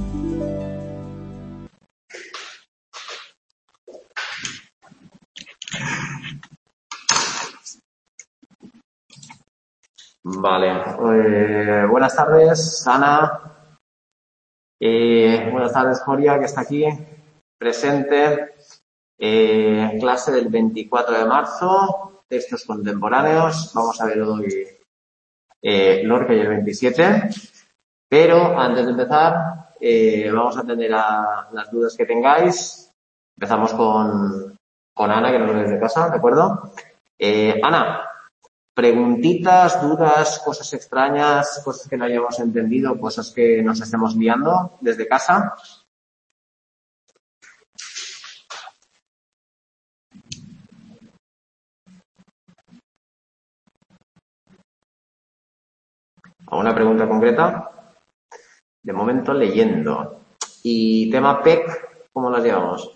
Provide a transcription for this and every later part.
Vale. Buenas tardes, Ana. Buenas tardes, Joria, que está aquí presente. Clase del 24 de marzo, textos contemporáneos. Vamos a ver hoy Lorca y el 27. Pero antes de empezar, vamos a atender a las dudas que tengáis. Empezamos con Ana, que nos ve desde casa, ¿de acuerdo? Ana, preguntitas, dudas, cosas extrañas, cosas que no hayamos entendido, cosas que nos estemos liando desde casa. ¿Alguna pregunta concreta? De momento leyendo. ¿Y tema PEC, cómo las llevamos?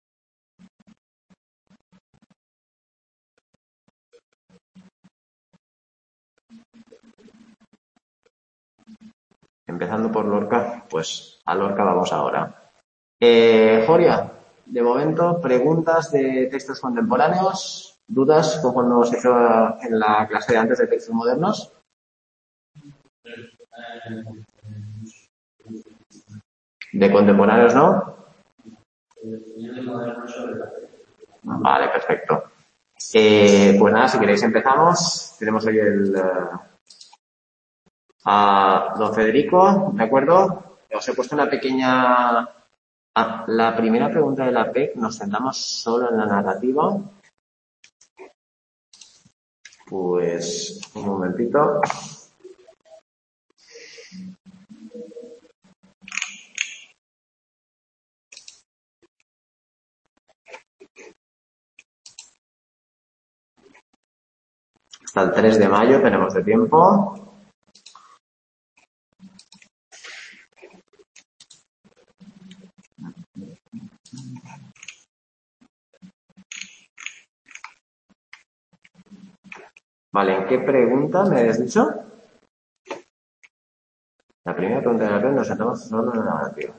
Empezando por Lorca, pues a Lorca vamos ahora. Joria, de momento, preguntas de textos contemporáneos, dudas, como nos hizo en la clase de antes de textos modernos. De contemporáneos, ¿no? Vale, perfecto. Pues nada, si queréis empezamos. Tenemos hoy a don Federico, ¿de acuerdo? Os he puesto una pequeña... la primera pregunta de la PEC, nos centramos solo en la narrativa. Pues, un momentito. Hasta el 3 de mayo tenemos de tiempo. Vale, ¿en qué pregunta me habías dicho? La primera pregunta de la PEC nos centramos solo en la narrativa.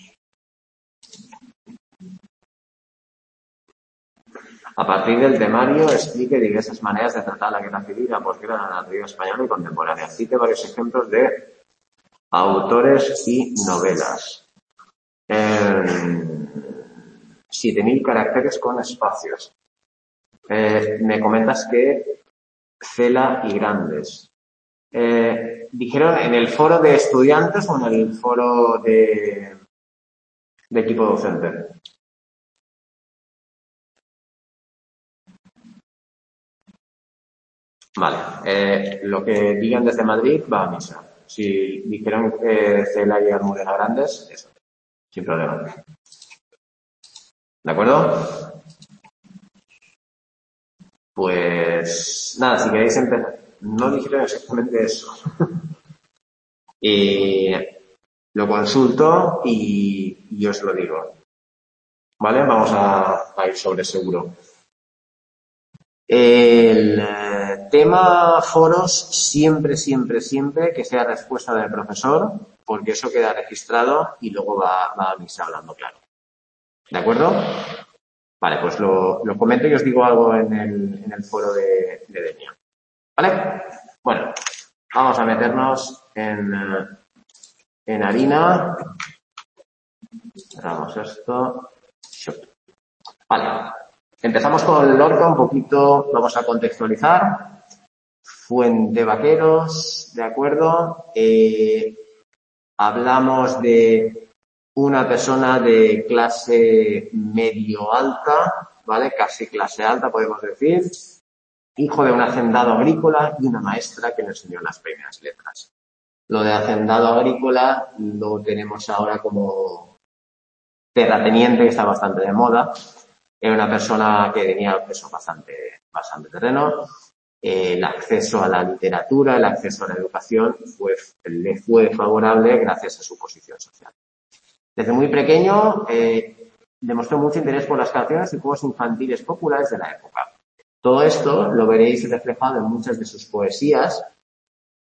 A partir del temario, explique diversas maneras de tratar la guerra civil, la posguerra, la narrativa española y contemporánea. Cite varios ejemplos de autores y novelas. 7.000 caracteres con espacios. Me comentas que Cela y Grandes. ¿Dijeron en el foro de estudiantes o en el foro de equipo docente? Vale. Lo que digan desde Madrid va a misa. Si dijeron que Cela y Almudena Grandes, eso. Sin problema. ¿De acuerdo? Pues nada, si queréis empezar. No dijeron exactamente eso. Lo consulto y os lo digo. ¿Vale? Vamos a ir sobre seguro. El tema foros siempre que sea respuesta del profesor, porque eso queda registrado y luego va a misa hablando claro. ¿De acuerdo? Vale, pues lo comento y os digo algo en el foro de Denia. ¿Vale? Bueno, vamos a meternos en harina. Cerramos esto. Vale. Empezamos con Lorca un poquito, vamos a contextualizar. Fuentevaqueros, ¿de acuerdo? Hablamos de una persona de clase medio-alta, ¿vale? Casi clase alta, podemos decir. Hijo de un hacendado agrícola y una maestra que le enseñó las primeras letras. Lo de hacendado agrícola lo tenemos ahora como terrateniente, que está bastante de moda. Era una persona que tenía acceso bastante terreno. El acceso a la literatura, el acceso a la educación le fue favorable gracias a su posición social. Desde muy pequeño demostró mucho interés por las canciones y juegos infantiles populares de la época. Todo esto lo veréis reflejado en muchas de sus poesías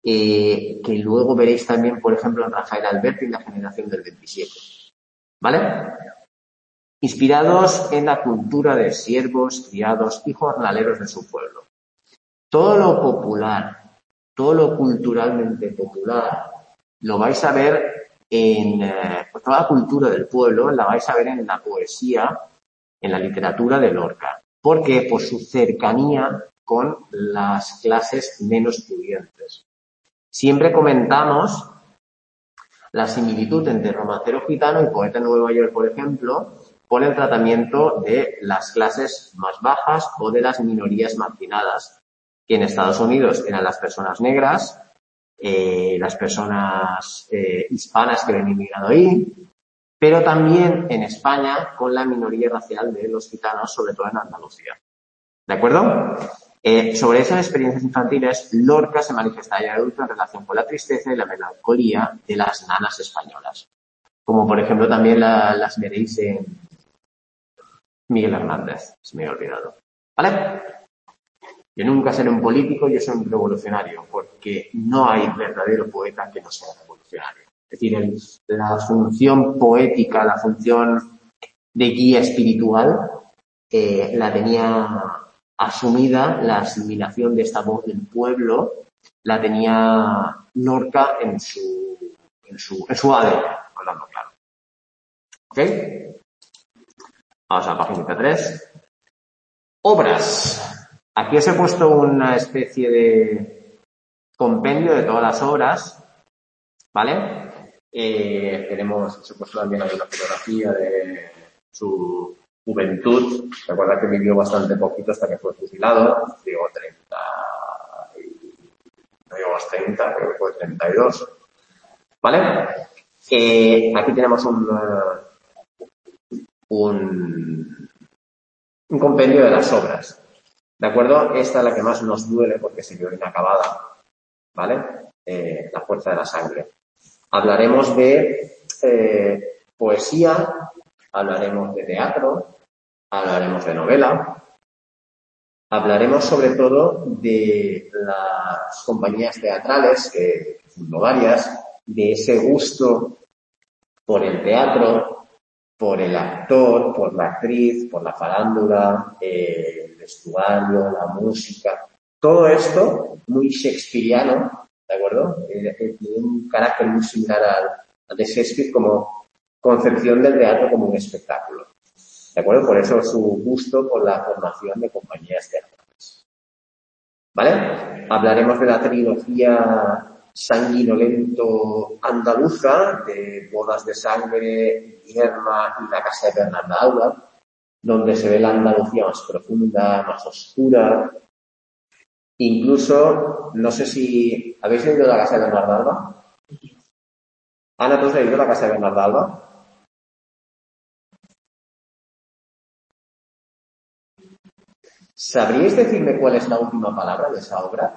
que luego veréis también, por ejemplo, en Rafael Alberti, en la generación del 27. ¿Vale? Inspirados en la cultura de siervos, criados y jornaleros de su pueblo. Todo lo popular, todo lo culturalmente popular, lo vais a ver en toda la cultura del pueblo, la vais a ver en la poesía, en la literatura de Lorca. ¿Por qué? Por su cercanía con las clases menos pudientes. Siempre comentamos la similitud entre romancero gitano y poeta en Nueva York, por ejemplo, por el tratamiento de las clases más bajas o de las minorías marginadas, que en Estados Unidos eran las personas negras, las personas hispanas que habían inmigrado ahí, pero también en España con la minoría racial de los gitanos, sobre todo en Andalucía. ¿De acuerdo? Sobre esas experiencias infantiles, Lorca se manifesta ya adulto en relación con la tristeza y la melancolía de las nanas españolas, como por ejemplo también las veréis en Miguel Hernández, se me había olvidado. ¿Vale? Yo nunca seré un político, yo soy un revolucionario, porque no hay verdadero poeta que no sea revolucionario. Es decir, la función poética, la función de guía espiritual, la tenía asumida, la asimilación de esta voz del pueblo, la tenía Lorca en su ADN, hablando claro. ¿Ok? Vamos a la página 3. Obras. Aquí os he puesto una especie de compendio de todas las obras, ¿vale? Tenemos, por supuesto, también hay una fotografía de su juventud. Recuerda que vivió bastante poquito hasta que fue fusilado. Digo 30, no digo más 30, creo que fue 32. ¿Vale? Aquí tenemos un compendio de las obras. ¿De acuerdo? Esta es la que más nos duele porque se quedó inacabada. ¿Vale? La fuerza de la sangre. Hablaremos de poesía, hablaremos de teatro, hablaremos de novela, hablaremos sobre todo de las compañías teatrales, que fundó varias, de ese gusto por el teatro, por el actor, por la actriz, por la farándula, el vestuario, la música. Todo esto muy shakespeariano, ¿de acuerdo? Tiene un carácter muy similar al de Shakespeare como concepción del teatro como un espectáculo. ¿De acuerdo? Por eso su gusto por la formación de compañías teatrales. ¿Vale? Hablaremos de la trilogía sanguinolento andaluza, de Bodas de Sangre, Guillerma y La Casa de Bernarda Alba, donde se ve la Andalucía más profunda, más oscura. Incluso, no sé si habéis leído La Casa de Bernarda Alba. Ana, ¿tú has leído La Casa de Bernarda Alba? ¿Sabríais decirme cuál es la última palabra de esa obra?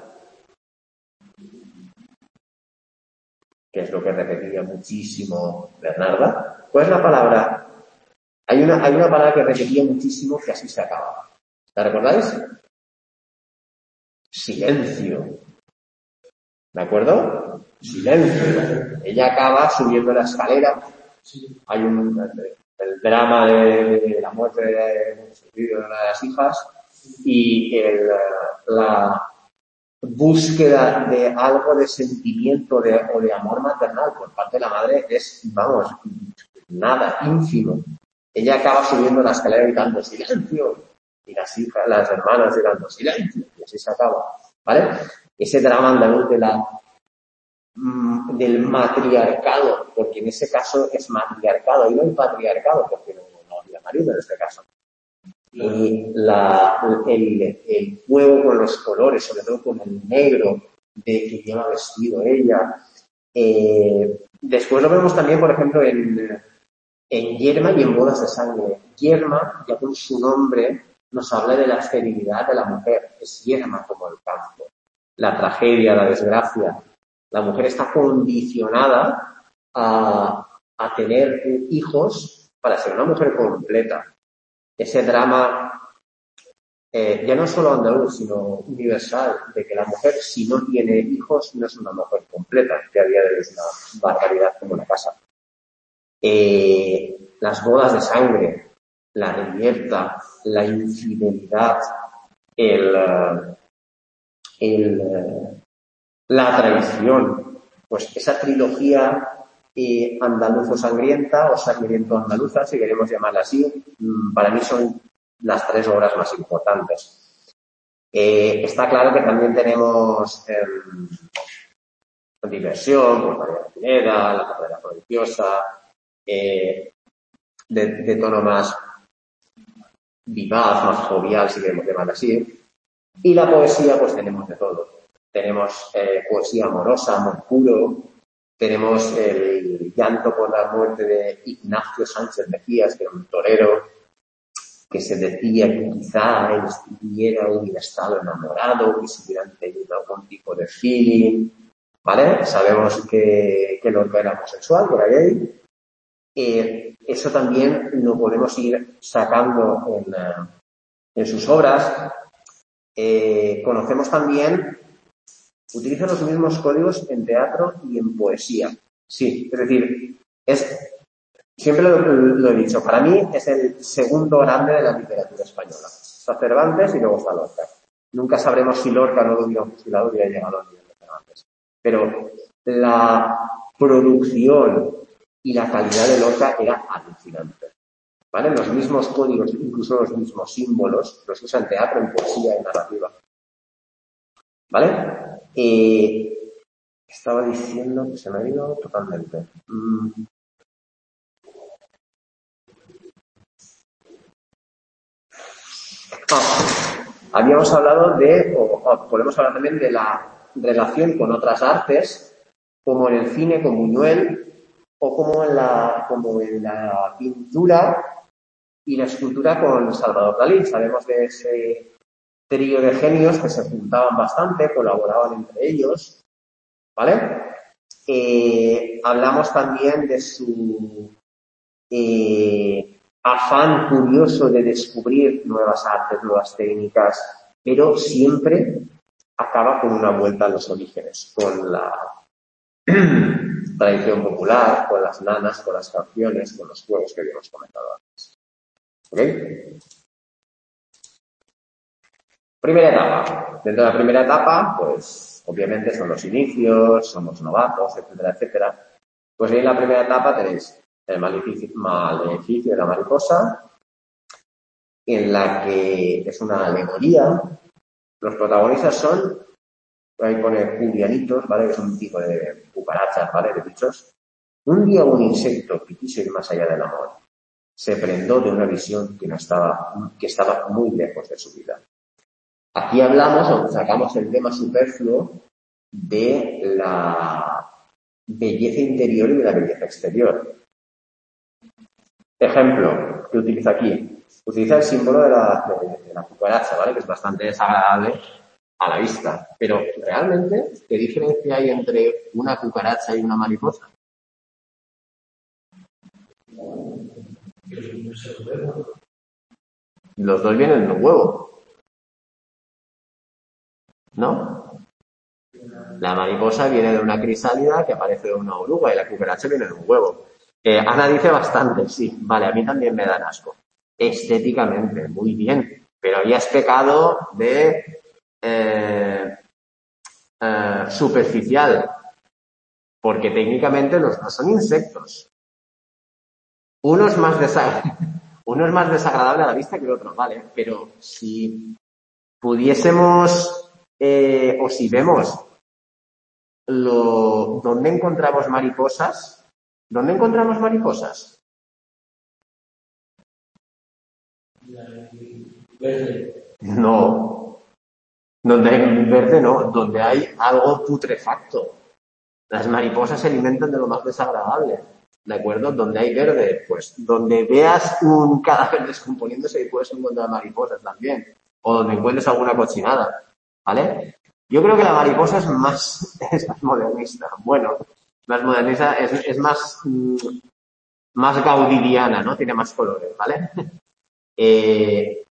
Que es lo que repetía muchísimo Bernarda. ¿Cuál es la palabra? Hay una palabra que repetía muchísimo que así se acaba. ¿La recordáis? Silencio. ¿De acuerdo? Silencio. Ella acaba subiendo la escalera. Hay el drama de la muerte de una de las hijas y la búsqueda de algo de sentimiento o de amor maternal por parte de la madre es, vamos, nada, ínfimo. Ella acaba subiendo la escalera gritando ¡silencio! Y las hijas, las hermanas gritando ¡silencio! Y así se acaba, ¿vale? Ese drama andaluz del matriarcado, porque en ese caso es matriarcado y no el patriarcado, porque no había marido en este caso. Y el juego con los colores, sobre todo con el negro de que lleva vestido ella. Después lo vemos también, por ejemplo, en Yerma y en Bodas de Sangre. Yerma, ya con su nombre, nos habla de la esterilidad de la mujer. Es yerma como el campo. La tragedia, la desgracia. La mujer está condicionada a tener hijos para ser una mujer completa. Ese drama ya no solo andaluz, sino universal, de que la mujer, si no tiene hijos, no es una mujer completa, que a día de hoy es una barbaridad como una casa. Las bodas de sangre, la reyerta, la infidelidad, la traición, pues esa trilogía andaluzo-sangrienta o sangriento-andaluza, si queremos llamarla así, para mí son las 3 obras más importantes. Está claro que también tenemos diversión, pues María Pineda, La carrera prodigiosa, de tono más vivaz, más jovial, si queremos llamarla así. Y la poesía, pues tenemos de todo. Tenemos poesía amorosa, amor puro. Tenemos el llanto por la muerte de Ignacio Sánchez Mejías, que era un torero, que se decía que quizá él hubiera estado enamorado, que se hubieran tenido algún tipo de feeling, ¿vale? Sabemos que Lorca era homosexual, por ahí. Eso también lo podemos ir sacando en sus obras. Conocemos también, utiliza los mismos códigos en teatro y en poesía. Sí, es decir, siempre lo he dicho, para mí es el segundo grande de la literatura española. Está Cervantes y luego está Lorca. Nunca sabremos si Lorca no lo hubiera fusilado, hubiera llegado al nivel de Cervantes. Pero la producción y la calidad de Lorca era alucinante. ¿Vale? Los mismos códigos, incluso los mismos símbolos, los usa en teatro, en poesía, en narrativa. ¿Vale? Estaba diciendo que se me ha ido totalmente. Habíamos hablado podemos hablar también de la relación con otras artes, como en el cine con Buñuel, o como en la pintura y la escultura con Salvador Dalí. Sabemos de ese trío de genios que se juntaban bastante, colaboraban entre ellos, ¿vale? Hablamos también de su afán curioso de descubrir nuevas artes, nuevas técnicas, pero siempre acaba con una vuelta a los orígenes, con la tradición popular, con las nanas, con las canciones, con los juegos que habíamos comentado antes. ¿Ok? Primera etapa. Dentro de la primera etapa, pues obviamente son los inicios, somos novatos, etcétera, etcétera. Pues en la primera etapa tenéis el maleficio de la mariposa, en la que es una alegoría. Los protagonistas son, ahí pone julianitos, ¿vale? Que es un tipo de cucarachas, ¿vale? De bichos. Un día un insecto que quiso ir más allá del amor se prendó de una visión que estaba muy lejos de su vida. Aquí hablamos, o sacamos el tema superfluo de la belleza interior y de la belleza exterior. Ejemplo que utiliza aquí. Utiliza el símbolo de la cucaracha, ¿vale? Que es bastante desagradable a la vista. Pero, ¿realmente qué diferencia hay entre una cucaracha y una mariposa? Los dos vienen en un huevo, ¿no? La mariposa viene de una crisálida que aparece de una oruga y la cucaracha viene de un huevo. Ana dice bastante, sí, vale, a mí también me dan asco. Estéticamente, muy bien, pero ahí has pecado de superficial, porque técnicamente los dos son insectos. Uno es más desagradable a la vista que el otro, vale, pero si pudiésemos o si vemos ¿dónde encontramos mariposas? ¿Dónde encontramos mariposas? Verde. No. Donde hay verde no, donde hay algo putrefacto. Las mariposas se alimentan de lo más desagradable, ¿de acuerdo? Donde hay verde, pues donde veas un cadáver descomponiéndose y puedes encontrar mariposas también. O donde encuentres alguna cochinada, ¿vale? Yo creo que la mariposa es más modernista. Bueno, más modernista, es más gaudidiana, ¿no? Tiene más colores, ¿vale?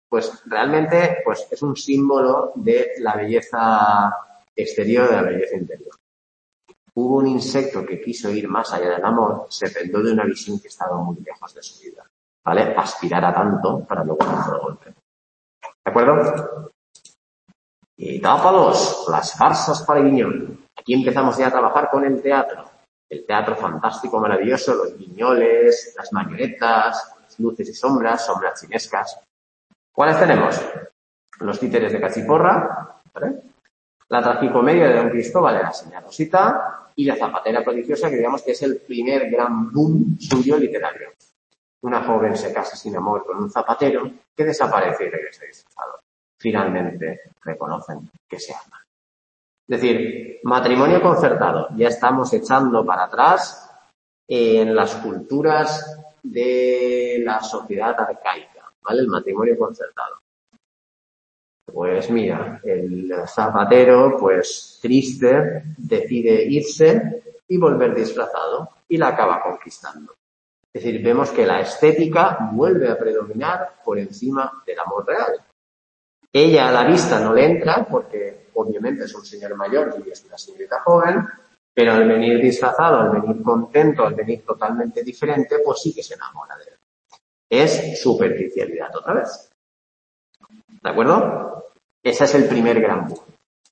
Pues realmente pues es un símbolo de la belleza exterior, de la belleza interior. Hubo un insecto que quiso ir más allá del amor, se prendó de una visión que estaba muy lejos de su vida, ¿vale? Aspirar a tanto para luego dar otro golpe. ¿De acuerdo? Y etapa 2, las farsas para Guiñol. Aquí empezamos ya a trabajar con el teatro. El teatro fantástico, maravilloso, los guiñoles, las marionetas, las luces y sombras, sombras chinescas. ¿Cuáles tenemos? Los títeres de Cachiporra, ¿vale? La tragicomedia de Don Cristóbal de la Señora Rosita y la zapatera prodigiosa, que digamos que es el primer gran boom suyo literario. Una joven se casa sin amor con un zapatero que desaparece y regresa disfrazado. Finalmente reconocen que se aman. Es decir, matrimonio concertado. Ya estamos echando para atrás en las culturas de la sociedad arcaica, ¿vale? El matrimonio concertado. Pues mira, el zapatero, pues triste, decide irse y volver disfrazado y la acaba conquistando. Es decir, vemos que la estética vuelve a predominar por encima del amor real. Ella a la vista no le entra porque obviamente es un señor mayor y es una señorita joven, pero al venir disfrazado, al venir contento, al venir totalmente diferente, pues sí que se enamora de él. Es superficialidad otra vez. ¿De acuerdo? Ese es el primer gran boom.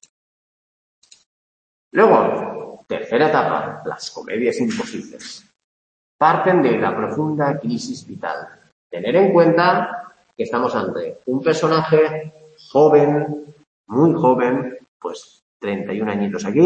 Luego, tercera etapa, las comedias imposibles. Parten de la profunda crisis vital. Tener en cuenta que estamos ante un personaje joven, muy joven, pues 31 añitos aquí,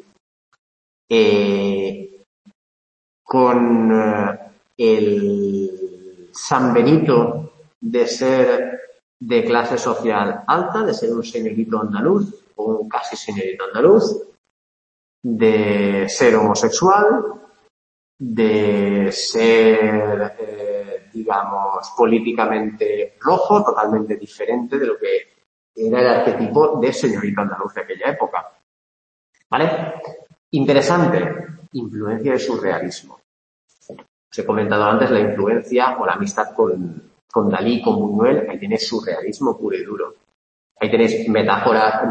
con el San Benito de ser de clase social alta, de ser un señorito andaluz o un casi señorito andaluz, de ser homosexual, de ser, digamos, políticamente rojo, totalmente diferente de lo que era el arquetipo de señorito andaluz de aquella época. ¿Vale? Interesante, influencia del surrealismo. Os he comentado antes la influencia o la amistad con Dalí, con Buñuel. Ahí tenéis surrealismo puro y duro. Ahí tenéis metáforas,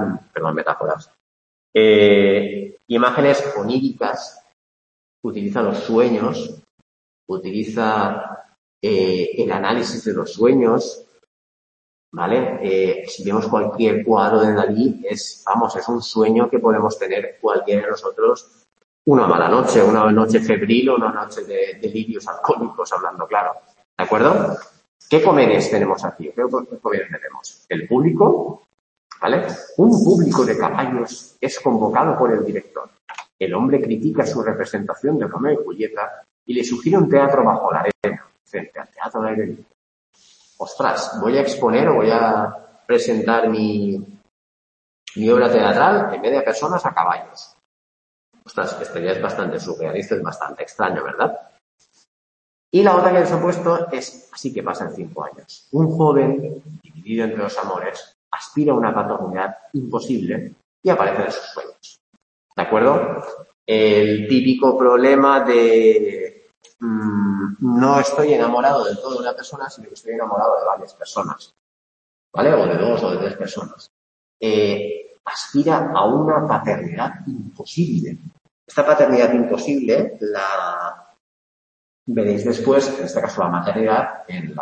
imágenes oníricas. Utiliza los sueños, utiliza el análisis de los sueños, ¿vale? Si vemos cualquier cuadro de Dalí, es un sueño que podemos tener cualquiera de nosotros, una mala noche, una noche febril o una noche de delirios alcohólicos, hablando claro. ¿De acuerdo? ¿Qué comedias tenemos aquí? ¿Qué comedias tenemos? El público, ¿vale? Un público de caballos es convocado por el director. El hombre critica su representación de Romeo y Julieta y le sugiere un teatro bajo la arena, frente al teatro al aire libre. Ostras, voy a exponer o voy a presentar mi obra teatral en media personas a caballos. Ostras, esto ya es bastante surrealista, es bastante extraño, ¿verdad? Y la otra que les he puesto es Así que pasan 5 años. Un joven, dividido entre dos amores, aspira a una paternidad imposible y aparece de sus sueños. ¿De acuerdo? El típico problema de no estoy enamorado del todo de una persona, sino que estoy enamorado de varias personas. ¿Vale? O de 2 o de 3 personas. Aspira a una paternidad imposible. Esta paternidad imposible la veréis después, en este caso la maternidad, en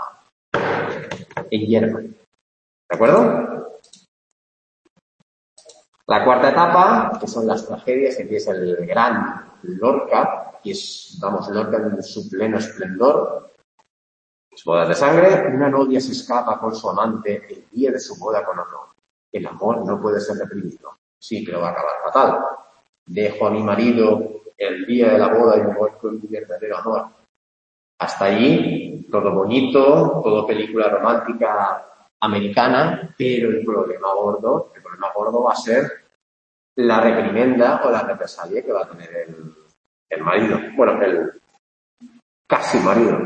Hierba. ¿De acuerdo? La cuarta etapa, que son las tragedias, que aquí es el gran Lorca, que es, Lorca en su pleno esplendor. Las bodas de sangre, una novia se escapa con su amante el día de su boda con otro. El amor no puede ser reprimido. Sí, pero va a acabar fatal. Dejo a mi marido el día de la boda y me voy con mi verdadero amor. Hasta allí, todo bonito, todo película romántica americana, pero el problema gordo va a ser la reprimenda o la represalia que va a tener el marido. Bueno, el casi marido.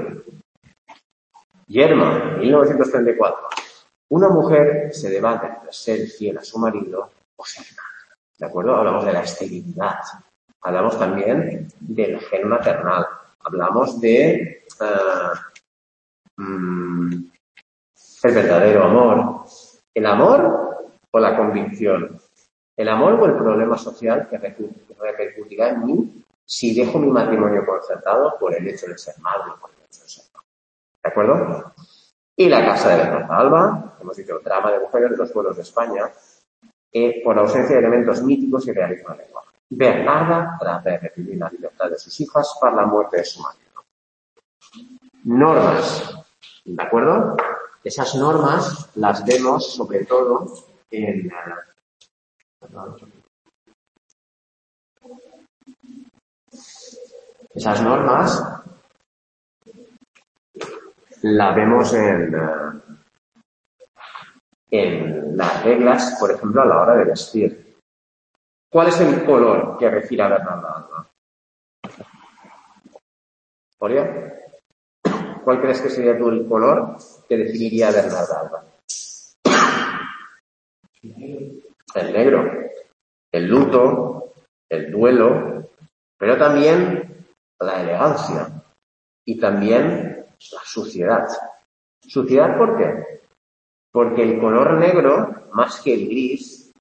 Yerma, 1934. Una mujer se debate entre ser fiel a su marido o ser madre. ¿De acuerdo? Hablamos de la esterilidad. Hablamos también del gen maternal. Hablamos de el verdadero amor. ¿El amor o la convicción? ¿El amor o el problema social que repercutirá en mí si dejo mi matrimonio concertado por el hecho de ser madre o por el hecho de ser padre? ¿De acuerdo? Y la casa de Bernarda Alba, hemos dicho, drama de mujeres de los pueblos de España, por la ausencia de elementos míticos y realismo en la lenguaje. Bernarda trata de recibir la libertad de sus hijas para la muerte de su marido. Normas, ¿de acuerdo? Esas normas las vemos sobre todo en... Esas normas las vemos en las reglas, por ejemplo, a la hora de vestir. ¿Cuál es el color que refiere a Bernarda Alba? ¿Oria? ¿Cuál crees que sería tú el color que definiría a Bernarda Alba? El negro, el luto, el duelo, pero también la elegancia y también la suciedad. ¿Suciedad por qué? Porque el color negro, más que el gris,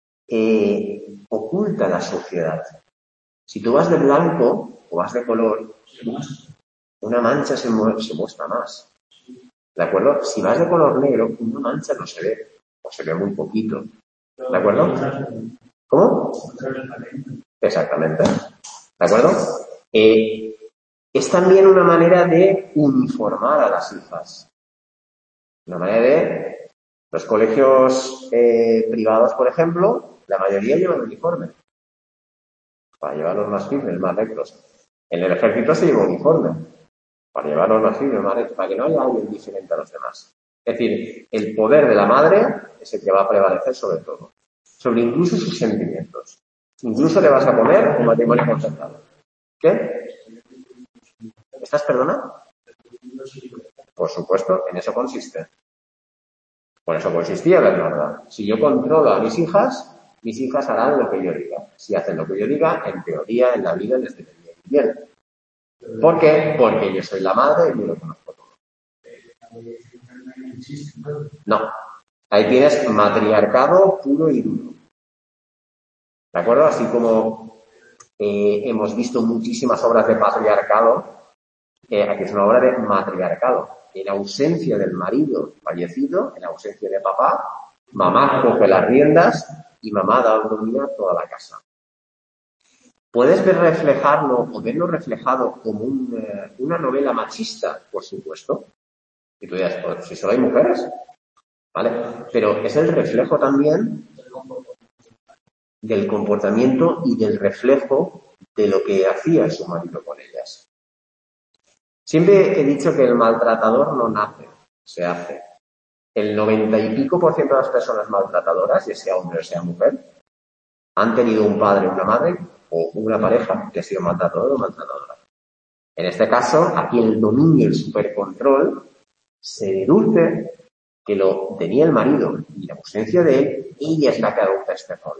oculta la suciedad. Si tú vas de blanco o vas de color, una mancha se muestra más. ¿De acuerdo? Si vas de color negro, una mancha no se ve, o se ve muy poquito. ¿De acuerdo? ¿Cómo? Exactamente. ¿De acuerdo? Es también una manera de uniformar a las hijas. Una manera de... Los colegios privados, por ejemplo, la mayoría llevan uniforme. Para llevarlos más firmes, más rectos. En el ejército se lleva uniforme. Para llevarlos más firmes, más rectos, para que no haya alguien diferente a los demás. Es decir, el poder de la madre es el que va a prevalecer sobre todo. Sobre incluso sus sentimientos. Incluso le vas a poner un matrimonio concertado. ¿Qué? ¿Estás perdona? Por supuesto, en eso consiste. Por eso consistía Bernarda. Si yo controlo a mis hijas harán lo que yo diga. Si hacen lo que yo diga, en teoría, en la vida les debería ir bien. ¿Por qué? Porque yo soy la madre y yo lo conozco todo. No. Ahí tienes matriarcado puro y duro. ¿De acuerdo? Así como hemos visto muchísimas obras de patriarcado, aquí es una obra de matriarcado. En ausencia del marido fallecido, en ausencia de papá, mamá coge las riendas y mamá domina toda la casa. ¿Puedes ver reflejarlo o verlo reflejado como una novela machista? Por supuesto. Y tú dirás, pues, si solo hay mujeres, ¿vale? Pero es el reflejo también del comportamiento y del reflejo de lo que hacía su marido con ellas. Siempre he dicho que el maltratador no nace, se hace. El 90 y pico % de las personas maltratadoras, ya sea hombre o sea mujer, han tenido un padre o una madre o una pareja que ha sido maltratador o maltratadora. En este caso, aquí el dominio y el supercontrol se deduce que lo tenía el marido y la ausencia de él, ella es la que adopta este rol.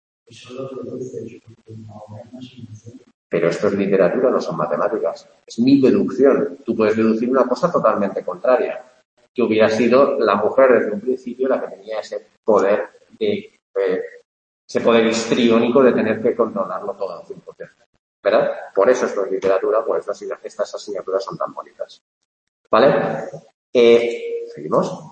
Pero esto es literatura, no son matemáticas. Es mi deducción. Tú puedes deducir una cosa totalmente contraria. Que hubiera sido la mujer desde un principio la que tenía ese poder ese poder histriónico de tener que controlarlo todo al 100%. ¿Verdad? Por eso esto es literatura, por eso estas asignaturas son tan bonitas. ¿Vale? ¿Seguimos?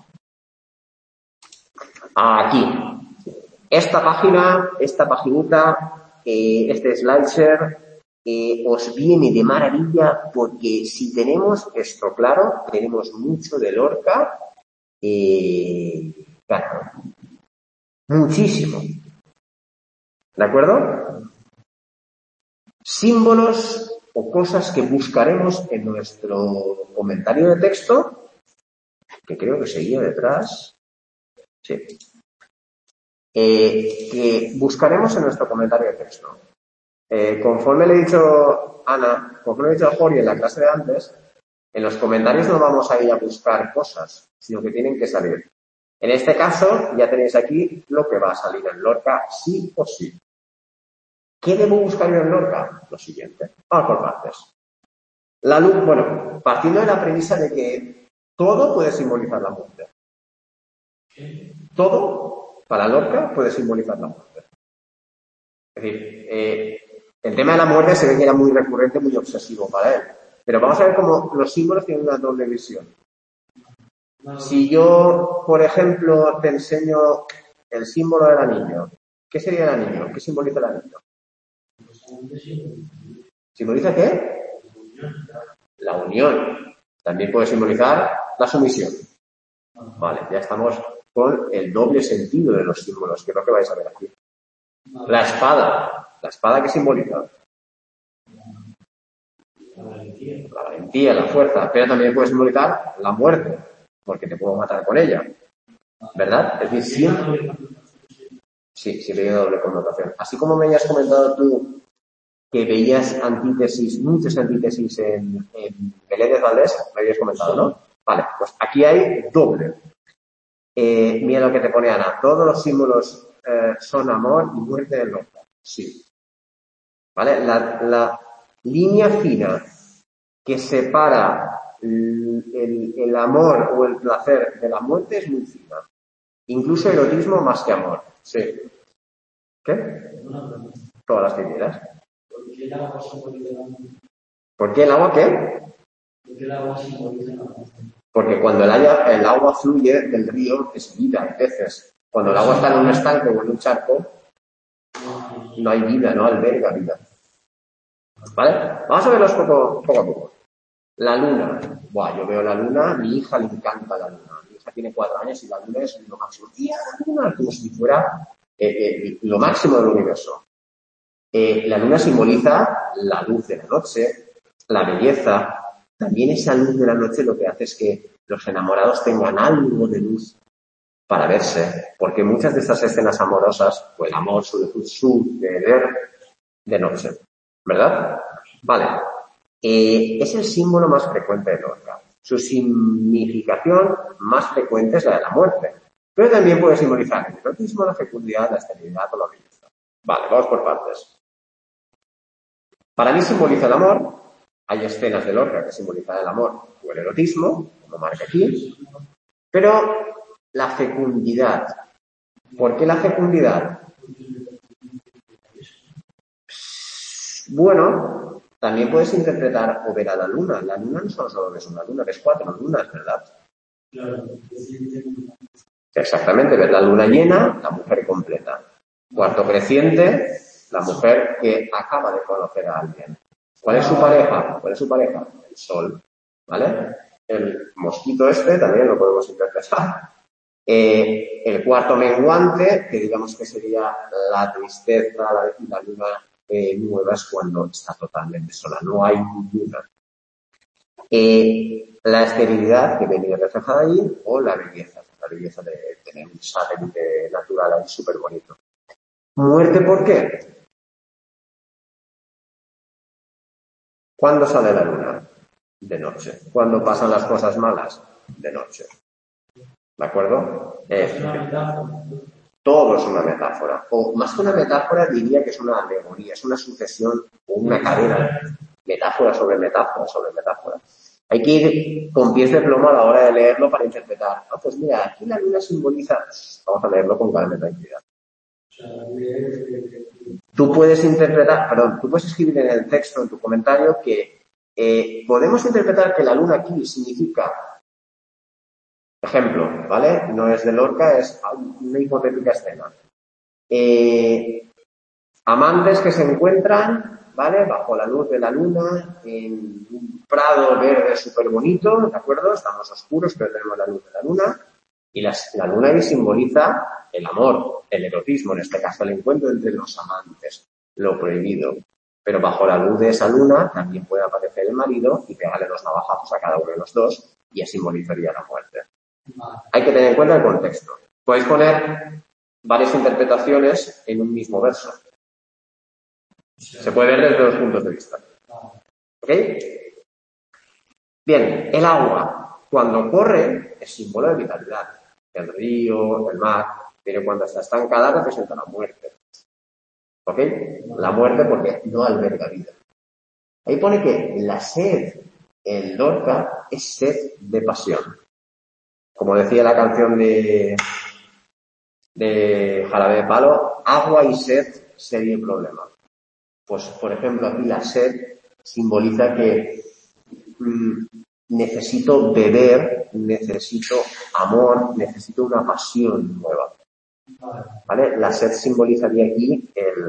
Aquí. Esta paginita, este slideshare, os viene de maravilla porque si tenemos esto claro, tenemos mucho de Lorca, claro, muchísimo. ¿De acuerdo? Símbolos o cosas que buscaremos en nuestro comentario de texto, que creo que seguía detrás. Sí. Que buscaremos en nuestro comentario de texto. Conforme le he dicho a Ana, conforme le he dicho a Jorge en la clase de antes, en los comentarios no vamos a ir a buscar cosas, sino que tienen que salir. En este caso, ya tenéis aquí lo que va a salir en Lorca, sí o sí. ¿Qué debo buscar yo en Lorca? Lo siguiente. Vamos por partes. La luz, bueno, partiendo de la premisa de que todo puede simbolizar la muerte. Todo, para Lorca, puede simbolizar la muerte. Es decir, el tema de la muerte se ve que era muy recurrente, muy obsesivo para él. Pero vamos a ver cómo los símbolos tienen una doble visión. Si yo, por ejemplo, te enseño el símbolo del anillo, ¿qué sería el anillo? ¿Qué simboliza el anillo? ¿Simboliza qué? La unión. También puede simbolizar la sumisión. Vale, ya estamos con el doble sentido de los símbolos, que es lo que vais a ver aquí. La espada ¿qué simboliza? La valentía, la fuerza, pero también puede simbolizar la muerte, porque te puedo matar con ella, ¿verdad? Es decir, siempre... Sí, siempre hay doble connotación. Así como me hayas comentado tú que veías antítesis, muchas antítesis en Meléndez Valdés, me habías comentado, ¿no? Vale, pues aquí hay doble. Mira lo que te pone Ana. Todos los símbolos son amor y muerte del hombre. Sí. ¿Vale? La línea fina que separa el amor o el placer de la muerte es muy fina. Incluso erotismo más que amor. Sí. ¿Qué? Todas las que quieras. ¿Por qué el agua qué? Porque el agua simboliza la muerte. Porque cuando el agua fluye del río es vida, hay peces. Cuando el agua está en un estanque o en un charco, no hay vida, no alberga vida. ¿Vale? Vamos a verlos poco a poco. La luna. Buah, yo veo la luna, a mi hija le encanta la luna. Mi hija tiene 4 años y la luna es lo máximo. ¡Tía, la luna! Como si fuera lo máximo del universo. La luna simboliza la luz de la noche, la belleza. También esa luz de la noche lo que hace es que los enamorados tengan algo de luz para verse, porque muchas de estas escenas amorosas, pues el amor suceder de noche, ¿verdad? Vale. Es el símbolo más frecuente de Lorca. Su significación más frecuente es la de la muerte, pero también puede simbolizar el erotismo, la fecundidad, la esterilidad o la belleza. Vale, vamos por partes. Para mí simboliza el amor. Hay escenas de Lorca que simbolizan el amor o el erotismo, como marca aquí, pero la fecundidad. ¿Por qué la fecundidad? Bueno, también puedes interpretar o ver a la luna. La luna no solo ves una luna, ves 4 lunas, ¿verdad? Claro. Exactamente, ves la luna llena, la mujer completa. Cuarto creciente, la mujer que acaba de conocer a alguien. ¿Cuál es su pareja? ¿Cuál es su pareja? El sol, ¿vale? El mosquito también lo podemos interpretar. El cuarto menguante, que digamos que sería la tristeza, la luna nueva es cuando está totalmente sola, no hay luna. La esterilidad, que venía reflejada ahí, o la belleza de tener un satélite natural ahí súper bonito. ¿Muerte por qué? ¿Cuándo sale la luna? De noche. ¿Cuándo pasan las cosas malas? De noche. ¿De acuerdo? Todo es una metáfora. O más que una metáfora diría que es una alegoría, es una sucesión o una cadena. Metáfora sobre metáfora sobre metáfora. Hay que ir con pies de plomo a la hora de leerlo para interpretar. Ah, pues mira, aquí la luna simboliza... Vamos a leerlo con calma y tranquilidad. Tú puedes tú puedes escribir en el texto, en tu comentario, que podemos interpretar que la luna aquí significa, ejemplo, ¿vale? No es de Lorca, es una hipotética escena. Amantes que se encuentran, ¿vale? Bajo la luz de la luna, en un prado verde súper bonito, ¿de acuerdo? Estamos oscuros, pero tenemos la luz de la luna. Y la luna ahí simboliza el amor, el erotismo, en este caso el encuentro entre los amantes, lo prohibido. Pero bajo la luz de esa luna también puede aparecer el marido y pegarle 2 navajazos a cada uno de los dos y ya simbolizaría la muerte. Hay que tener en cuenta el contexto. Podéis poner varias interpretaciones en un mismo verso. Se puede ver desde 2 puntos de vista. ¿Ok? Bien, el agua, cuando corre, es símbolo de vitalidad. El río, el mar, pero cuando está estancada representa la muerte. ¿Ok? La muerte porque no alberga vida. Ahí pone que la sed en Lorca es sed de pasión. Como decía la canción de de jarabe de palo, agua y sed sería el problema. Pues, por ejemplo, aquí la sed simboliza que necesito beber, necesito amor, necesito una pasión nueva. ¿Vale? La sed simbolizaría aquí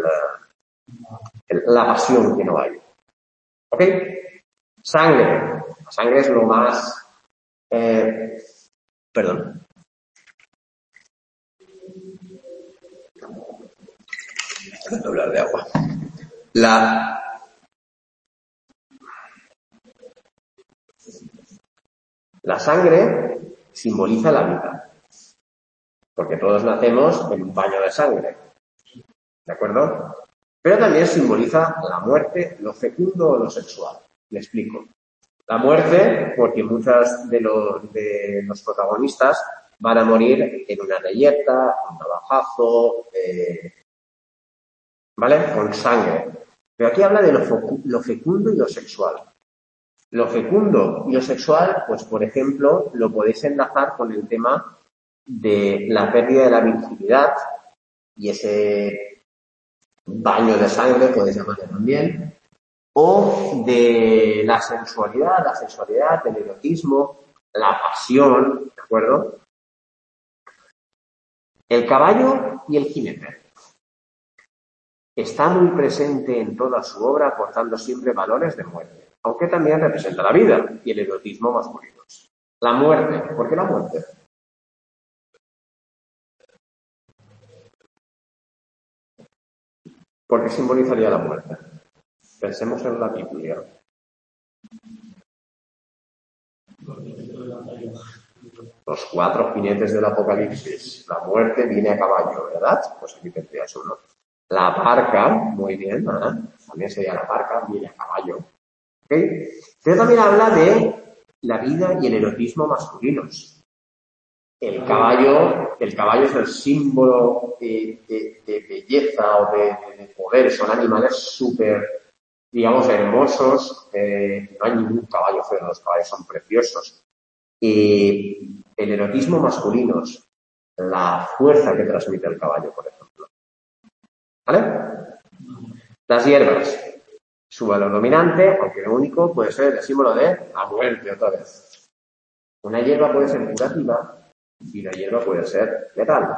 la pasión que no hay. ¿Ok? Sangre. La sangre es lo más... perdón. Voy a hablar de agua. La sangre simboliza la vida. Porque todos nacemos en un baño de sangre. ¿De acuerdo? Pero también simboliza la muerte, lo fecundo o lo sexual. Me explico. La muerte, porque muchos de los protagonistas van a morir en una reyerta, un navajazo, ¿vale? Con sangre. Pero aquí habla de lo fecundo y lo sexual. Lo fecundo y lo sexual, pues por ejemplo, lo podéis enlazar con el tema de la pérdida de la virginidad y ese baño de sangre, podéis llamarlo también, o de la sexualidad, el erotismo, la pasión, ¿de acuerdo? El caballo y el jinete. Está muy presente en toda su obra, aportando siempre valores de muerte, aunque también representa la vida y el erotismo masculinos. La muerte. ¿Por qué la muerte? ¿Por qué simbolizaría la muerte? Pensemos en la Biblia. Los 4 jinetes del Apocalipsis. La muerte viene a caballo, ¿verdad? Pues aquí tendrías uno. La parca, muy bien, ¿verdad? También sería la parca, viene a caballo. ¿Okay? Pero también habla de la vida y el erotismo masculinos. El caballo es el símbolo de belleza o de poder. Son animales súper, digamos, hermosos. No hay ningún caballo feo, los caballos son preciosos. El erotismo masculino, la fuerza que transmite el caballo, por ejemplo. ¿Vale? Las hierbas. Su valor dominante, aunque lo único, puede ser el símbolo de la muerte otra vez. Una hierba puede ser curativa y una hierba puede ser letal.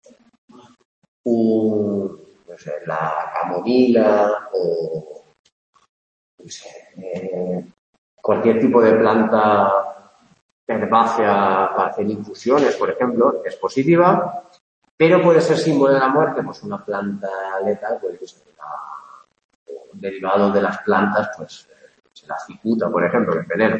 No sé, la camomila o no sé, cualquier tipo de planta herbácea para hacer infusiones, por ejemplo, es positiva, pero puede ser símbolo de la muerte, pues una planta letal, puede ser un derivado de las plantas, pues la cicuta, por ejemplo, que es veneno.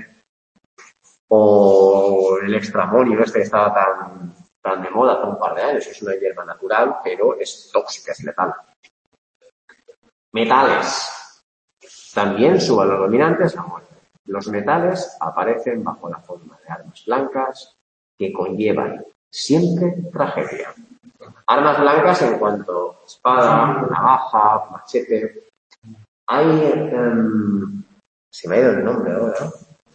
O el extramonio, que estaba tan de moda hace un par de años, es una hierba natural, pero es tóxica, es letal. Metales. También su valor dominante es la muerte. Los metales aparecen bajo la forma de armas blancas que conllevan siempre tragedia. Armas blancas en cuanto a espada, navaja, machete. Hay... se me ha ido el nombre ahora.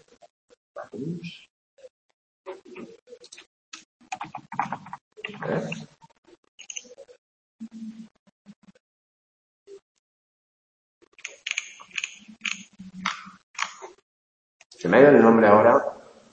Se me ha ido el nombre ahora.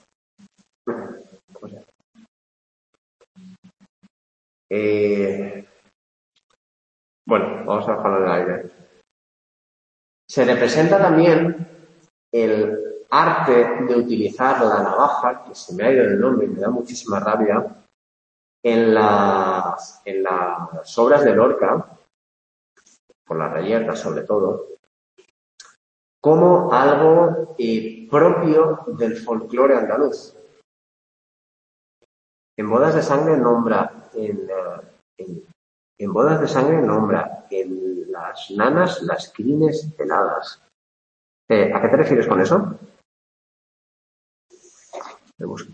Bueno, vamos a dejarlo en el aire. Se representa también el arte de utilizar la navaja, que se me ha ido el nombre y me da muchísima rabia, en las obras de Lorca, por las reyertas sobre todo, como algo propio del folclore andaluz. En Bodas de Sangre nombra en Bodas de Sangre nombra en las nanas las crines peladas. ¿A qué te refieres con eso? Me busco.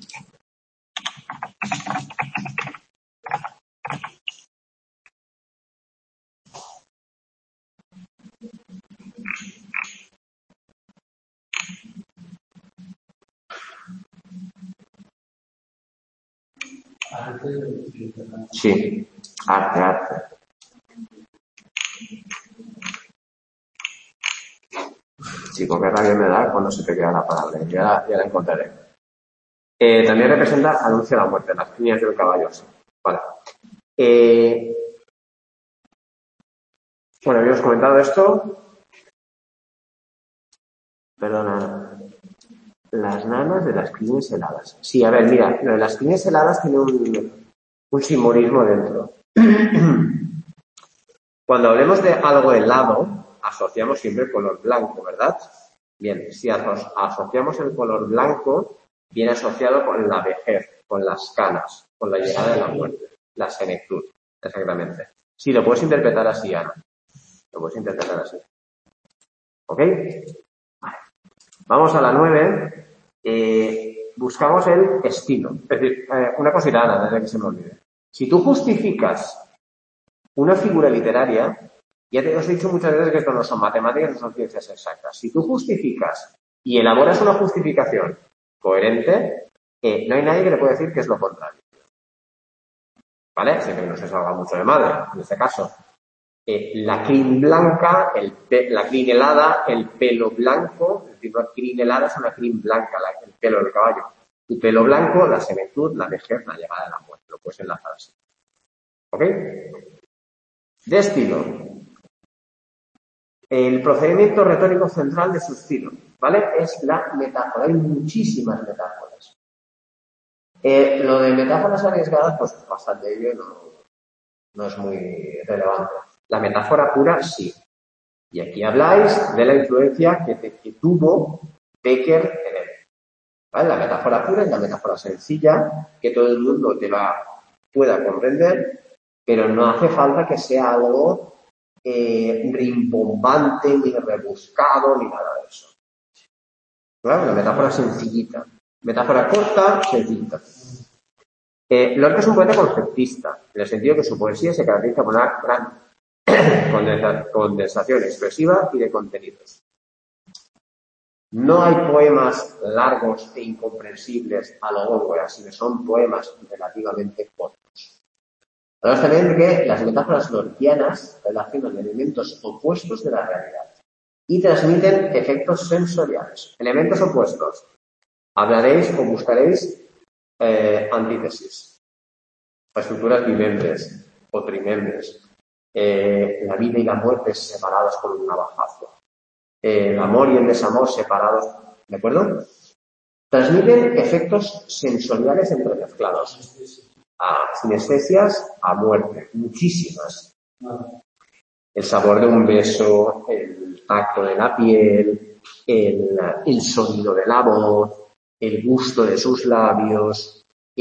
Arte de Sí, arte. Chico, qué rabia me da cuando se te queda la palabra. Ya la encontraré. También representa anuncio de la muerte, las líneas del caballo. Vale. Bueno, habíamos comentado esto. Perdona. Las nanas de las crines heladas. Sí, a ver, mira, lo de las crines heladas tiene un simbolismo dentro. Cuando hablemos de algo helado, asociamos siempre el color blanco, ¿verdad? Bien, si asociamos el color blanco, viene asociado con la vejez, con las canas, con la llegada de la muerte, la senectud, exactamente. Sí, lo puedes interpretar así, Ana. Lo puedes interpretar así. ¿Ok? Vale. Vamos a la 9. Buscamos el estilo. Es decir, una cosita, Ana, antes de que se me olvide. Si tú justificas una figura literaria, ya te os he dicho muchas veces que esto no son matemáticas, no son ciencias exactas. Si tú justificas y elaboras una justificación coherente, no hay nadie que le pueda decir que es lo contrario. ¿Vale? Siempre que no se salga mucho de madre, en este caso. La crin blanca, la crin helada, el pelo blanco, es decir, una crin helada es una crin blanca, el pelo del caballo. El pelo blanco, la senectud, la vejez, la llegada de la muerte. Lo puedes enlazar así. ¿Ok? De estilo. El procedimiento retórico central de su estilo, ¿vale? Es la metáfora. Hay muchísimas metáforas. Lo de metáforas arriesgadas, pues bastante ello no es muy relevante. La metáfora pura, sí. Y aquí habláis de la influencia que tuvo Becker en él. ¿Vale? La metáfora pura es la metáfora sencilla, que todo el mundo pueda comprender, pero no hace falta que sea algo rimbombante, ni rebuscado, ni nada de eso. ¿Vale? Una metáfora sencillita. Metáfora corta, sencillita. Lorca es un poeta conceptista, en el sentido que su poesía se caracteriza por una gran condensación expresiva y de contenidos. No hay poemas largos e incomprensibles a lo Góngora, sino son poemas relativamente cortos. Además también que las metáforas lorquianas relacionan elementos opuestos de la realidad y transmiten efectos sensoriales. Elementos opuestos. Hablaréis o buscaréis antítesis, estructuras bimembres o trimembres, la vida y la muerte separadas por un navajazo, el amor y el desamor separados, ¿de acuerdo? Transmiten efectos sensoriales entremezclados, a sinestesias a muerte, muchísimas. El sabor de un beso, el tacto de la piel, el sonido de la voz, el gusto de sus labios.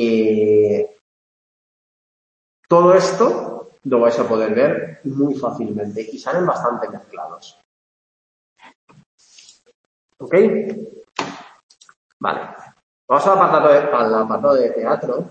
Todo esto lo vais a poder ver muy fácilmente y salen bastante mezclados. ¿Ok? Vale. Vamos al apartado de teatro.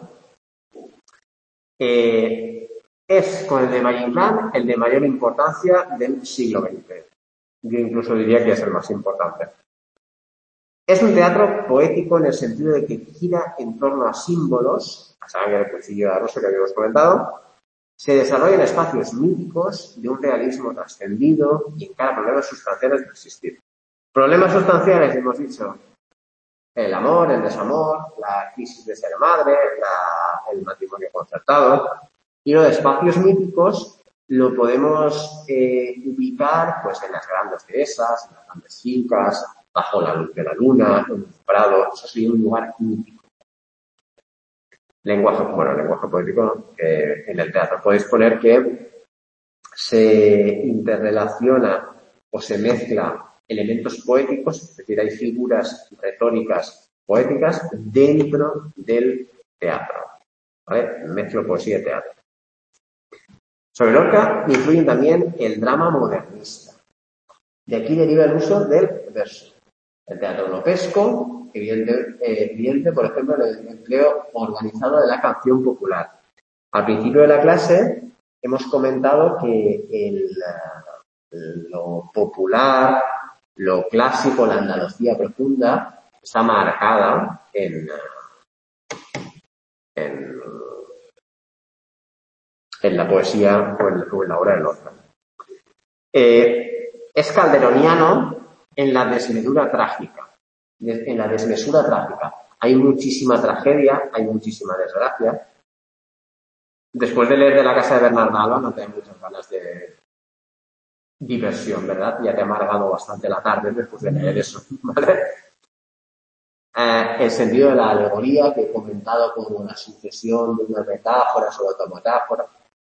Es con el de Valle Inclán el de mayor importancia del siglo XX. Yo incluso diría que es el más importante. Es un teatro poético en el sentido de que gira en torno a símbolos, a saber el cuchillo de Rosso que habíamos comentado, se desarrolla en espacios míticos de un realismo trascendido y encara problemas sustanciales de existir. Problemas sustanciales, hemos dicho, el amor, el desamor, la crisis de ser madre, el matrimonio concertado. Y los espacios míticos lo podemos ubicar pues en las grandes dehesas, en las grandes fincas, bajo la luz de la luna, en un prado. Eso sería un lugar mítico. Lenguaje poético, en el teatro podéis poner que se interrelaciona o se mezcla elementos poéticos, es decir, hay figuras retóricas poéticas dentro del teatro. ¿Vale? Mezclo poesía y teatro. Sobre Lorca influyen también el drama modernista. De aquí deriva el uso del verso. El teatro lopesco, evidente, por ejemplo, el empleo organizado de la canción popular. Al principio de la clase hemos comentado que lo popular, lo clásico, la Andalucía profunda, está marcada en en la poesía o en la obra de Lorca. Es calderoniano en la desmesura trágica. En la desmesura trágica. Hay muchísima tragedia, hay muchísima desgracia. Después de leer de la casa de Bernarda Alba no tengo muchas ganas de diversión, ¿verdad? Ya te ha amargado bastante la tarde después de leer eso, ¿vale? El sentido de la alegoría que he comentado como la sucesión de una metáfora sobre otra metáfora.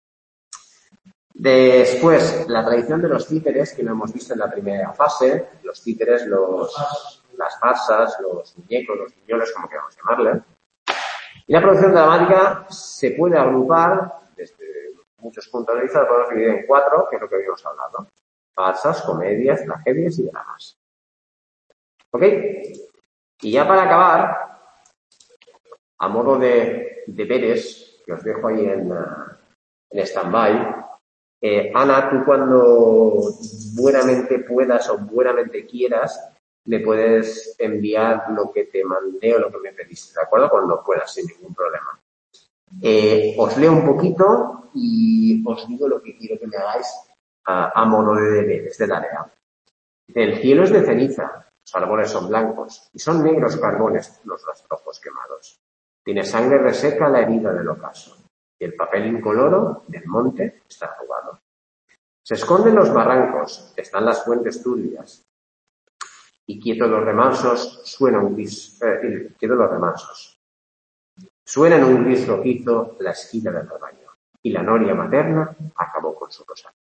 Después, la tradición de los títeres, que lo hemos visto en la primera fase, los títeres, las farsas, los muñecos, los niñones, como queramos llamarle. Y la producción dramática se puede agrupar desde muchos puntos de vista, lo podemos dividir en 4, que es lo que habíamos hablado. Farsas, comedias, tragedias y dramas. ¿Ok? Y ya para acabar, a modo de deberes, que os dejo ahí en stand-by, Ana, tú cuando buenamente puedas o buenamente quieras, me puedes enviar lo que te mandé o lo que me pediste, ¿de acuerdo? Cuando puedas, sin ningún problema. Os leo un poquito y os digo lo que quiero que me hagáis a modo de deberes, de tarea. El cielo es de ceniza, los árboles son blancos y son negros carbones los rastrojos quemados. Tiene sangre reseca la herida del ocaso y el papel incoloro del monte está arrugado. Se esconden los barrancos, están las fuentes turbias y quietos los remansos suena un gris, quietos los remansos. Suena en un gris rojizo la esquina del rebaño y la noria materna acabó con su rosario.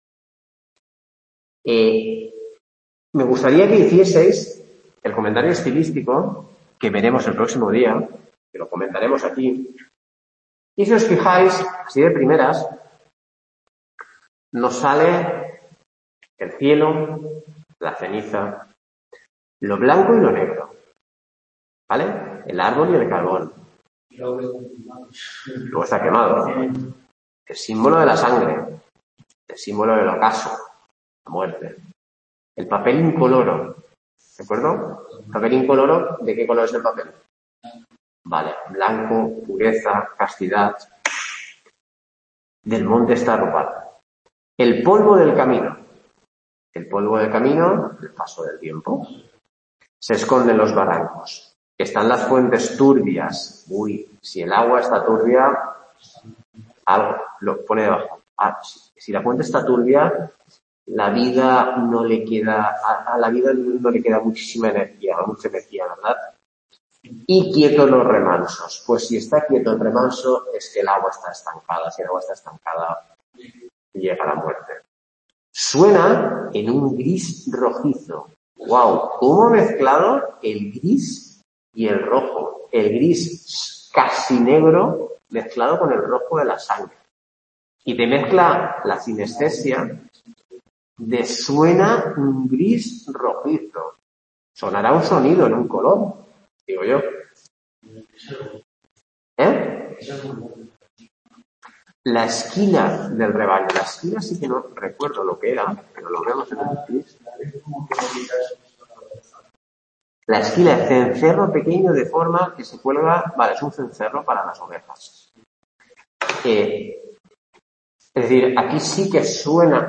Me gustaría que hicieseis el comentario estilístico que veremos el próximo día, que lo comentaremos aquí. Y si os fijáis, así de primeras, nos sale el cielo, la ceniza, lo blanco y lo negro, ¿vale? El árbol y el carbón. Luego está quemado. El símbolo de la sangre, el símbolo del ocaso, la muerte. El papel incoloro, ¿de acuerdo? El papel incoloro, ¿de qué color es el papel? Vale, blanco, pureza, castidad. Del monte está arropado. El polvo del camino. El polvo del camino, el paso del tiempo. Se esconden los barrancos. Están las fuentes turbias. Uy, si el agua está turbia, algo lo pone debajo. Si la fuente está turbia, la vida no le queda, a la vida no le queda muchísima energía, mucha energía, ¿verdad? Y quietos los remansos. Pues si está quieto el remanso, es que el agua está estancada. Si el agua está estancada, llega la muerte. Suena en un gris rojizo. ¡Wow! ¿Cómo ha mezclado el gris y el rojo? El gris casi negro mezclado con el rojo de la sangre. Y te mezcla la sinestesia de suena un gris rojizo. Sonará un sonido en un color, digo yo. La esquina del rebaño. La esquina sí que no recuerdo lo que era, pero lo vemos en el gris. La esquina es cencerro pequeño de forma que se cuelga, vale, es un cencerro para las ovejas. Es decir, aquí sí que suena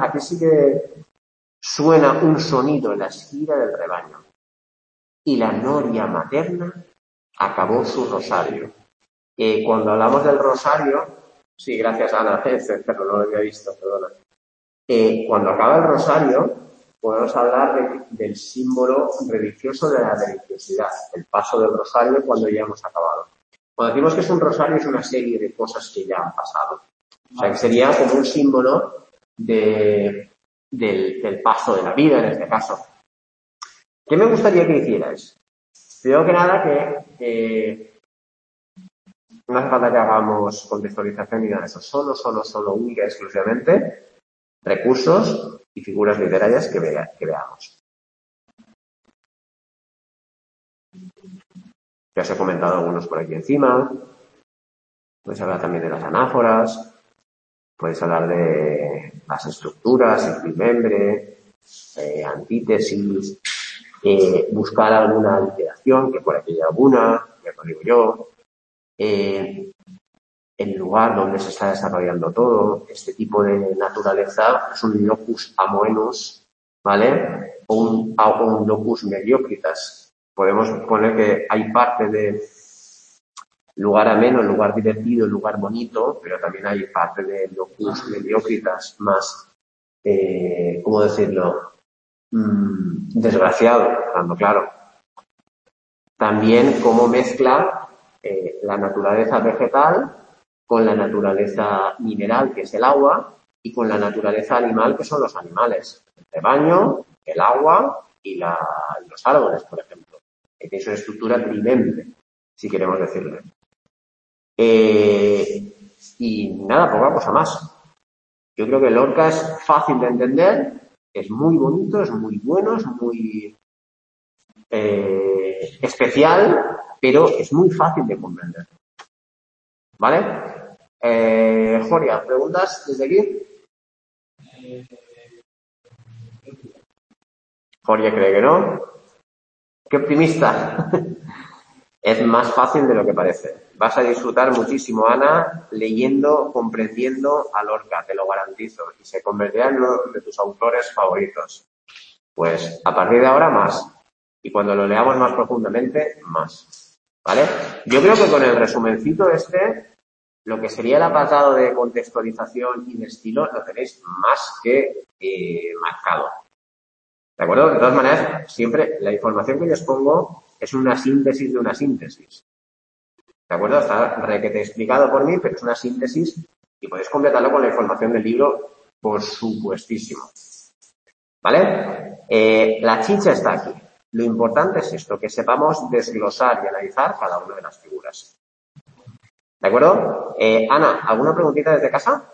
un sonido en la esquina del rebaño. Y la noria materna acabó su rosario. Cuando hablamos del rosario, sí, gracias Ana, pero no lo había visto, perdona. Cuando acaba el rosario, podemos hablar del símbolo religioso de la religiosidad, el paso del rosario cuando ya hemos acabado. Cuando decimos que es un rosario, es una serie de cosas que ya han pasado. O sea, que sería como un símbolo del paso de la vida, en este caso. ¿Qué me gustaría que hicierais? Primero que nada que no hace falta que hagamos contextualización ni nada de eso. Solo, única y exclusivamente, recursos y figuras literarias que veamos. Ya os he comentado algunos por aquí encima. Podéis hablar también de las anáforas. Podéis hablar de las estructuras, el trimembre, antítesis, buscar alguna literación, que por aquí hay alguna, ya lo digo yo. el lugar donde se está desarrollando todo. Este tipo de naturaleza es un locus amoenus, ¿vale? O un locus mediocritas. Podemos poner que hay parte de lugar ameno, lugar divertido, lugar bonito, pero también hay parte de locus mediocritas más, ¿cómo decirlo? Desgraciado, hablando claro. También cómo mezcla la naturaleza vegetal con la naturaleza mineral, que es el agua, y con la naturaleza animal, que son los animales. El rebaño, el agua y los árboles, por ejemplo. Que tiene una estructura tridente, si queremos decirlo. Y nada, poca cosa más. Yo creo que Lorca es fácil de entender, es muy bonito, es muy bueno, es muy especial, pero es muy fácil de comprender. ¿Vale? Joria, ¿preguntas desde aquí? Joria cree que no. ¡Qué optimista! Es más fácil de lo que parece. Vas a disfrutar muchísimo, Ana, leyendo, comprendiendo a Lorca, te lo garantizo, y se convertirá en uno de tus autores favoritos. Pues a partir de ahora más. Y cuando lo leamos más profundamente, más. ¿Vale? Yo creo que con el resumencito lo que sería el apartado de contextualización y de estilo lo tenéis más que marcado. ¿De acuerdo? De todas maneras, siempre la información que yo os pongo es una síntesis de una síntesis. ¿De acuerdo? Está requete explicado por mí, pero es una síntesis y podéis completarlo con la información del libro, por supuestísimo. ¿Vale? La chicha está aquí. Lo importante es esto, que sepamos desglosar y analizar cada una de las figuras. ¿De acuerdo? Ana, ¿alguna preguntita desde casa?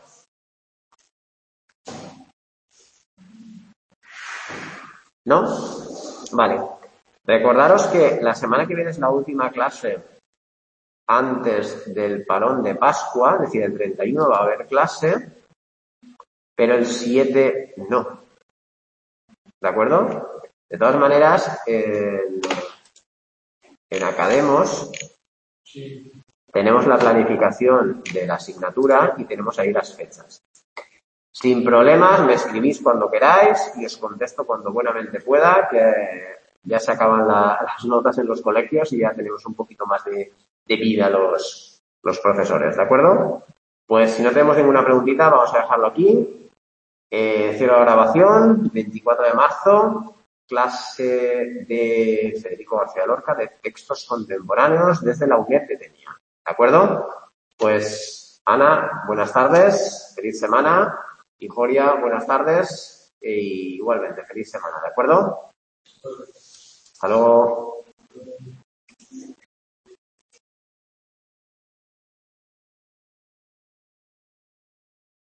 ¿No? Vale. Recordaros que la semana que viene es la última clase antes del parón de Pascua, es decir, el 31 va a haber clase, pero el 7 no. ¿De acuerdo? De todas maneras, en Academos tenemos la planificación de la asignatura y tenemos ahí las fechas. Sin problemas, me escribís cuando queráis y os contesto cuando buenamente pueda, que ya se acaban las notas en los colegios y ya tenemos un poquito más de vida los profesores, ¿de acuerdo? Pues si no tenemos ninguna preguntita, vamos a dejarlo aquí. Cierro la grabación, 24 de marzo, clase de Federico García Lorca de textos contemporáneos desde la UNED de Denia. ¿De acuerdo? Pues, Ana, buenas tardes, feliz semana. Y Joria, buenas tardes. E igualmente, feliz semana, ¿de acuerdo? Hasta luego.